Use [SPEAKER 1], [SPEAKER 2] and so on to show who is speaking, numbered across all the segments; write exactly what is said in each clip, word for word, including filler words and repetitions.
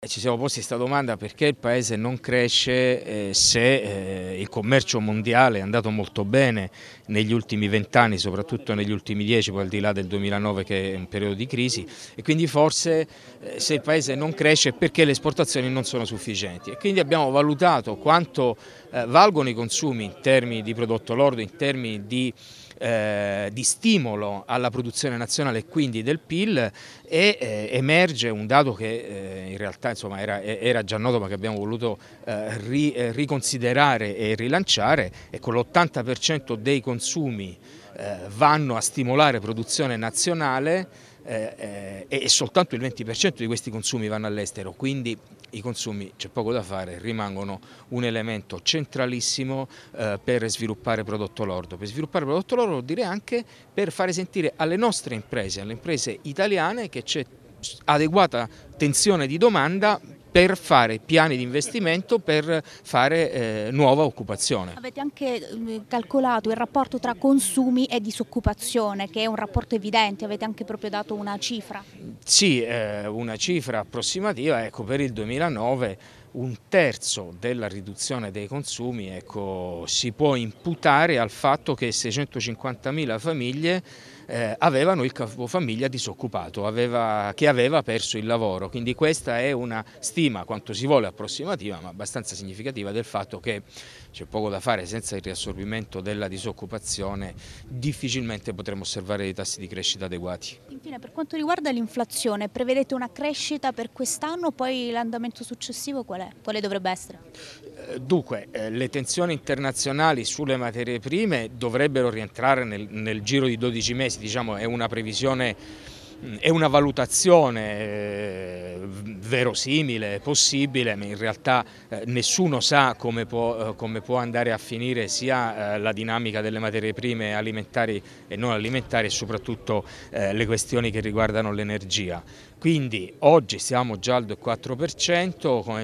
[SPEAKER 1] Ci siamo posti questa domanda perché il Paese non cresce eh, se eh, il commercio mondiale è andato molto bene negli ultimi vent'anni, soprattutto negli ultimi dieci, poi al di là del duemilanove che è un periodo di crisi, e quindi forse eh, se il Paese non cresce è perché le esportazioni non sono sufficienti. E quindi abbiamo valutato quanto eh, valgono i consumi in termini di prodotto lordo, in termini di Eh, di stimolo alla produzione nazionale e quindi del P I L, e eh, emerge un dato che eh, in realtà insomma, era, era, già noto ma che abbiamo voluto eh, ri, eh, riconsiderare e rilanciare. Ecco, l'ottanta per cento dei consumi eh, vanno a stimolare produzione nazionale eh, eh, e soltanto il venti per cento di questi consumi vanno all'estero, quindi i consumi, c'è poco da fare, rimangono un elemento centralissimo eh, per sviluppare prodotto lordo. Per sviluppare prodotto lordo vuol dire anche per fare sentire alle nostre imprese, alle imprese italiane, che c'è adeguata tensione di domanda per fare piani di investimento, per fare eh, nuova occupazione.
[SPEAKER 2] Avete anche calcolato il rapporto tra consumi e disoccupazione, che è un rapporto evidente, avete anche proprio dato una cifra?
[SPEAKER 1] Sì, eh, una cifra approssimativa. Ecco, per il duemilanove un terzo della riduzione dei consumi ecco, si può imputare al fatto che seicentocinquantamila famiglie eh, avevano il capofamiglia disoccupato, aveva, che aveva perso il lavoro. Quindi questa è una stima, quanto si vuole approssimativa, ma abbastanza significativa, del fatto che c'è poco da fare. Senza il riassorbimento della disoccupazione difficilmente potremo osservare dei tassi di crescita adeguati.
[SPEAKER 2] Infine, per quanto riguarda l'inflazione, prevedete una crescita per quest'anno, poi l'andamento successivo qual è? Quale dovrebbe essere?
[SPEAKER 1] Dunque, eh, le tensioni internazionali sulle materie prime dovrebbero rientrare nel, nel giro di dodici mesi, diciamo, è una previsione, è una valutazione eh, verosimile, possibile, ma in realtà eh, nessuno sa come può, eh, come può andare a finire sia eh, la dinamica delle materie prime alimentari e non alimentari, e soprattutto eh, le questioni che riguardano l'energia. Quindi oggi siamo già al due virgola quattro per cento come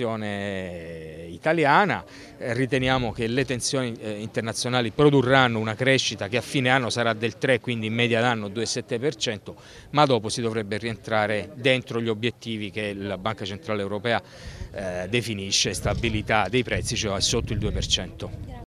[SPEAKER 1] inflazione italiana, eh, riteniamo che le tensioni eh, internazionali produrranno una crescita che a fine anno sarà del tre, quindi in media d'anno due virgola sette per cento, ma dopo si dovrebbe rientrare dentro gli obiettivi che la Banca Centrale Europea eh, definisce stabilità dei prezzi, cioè sotto il due per cento.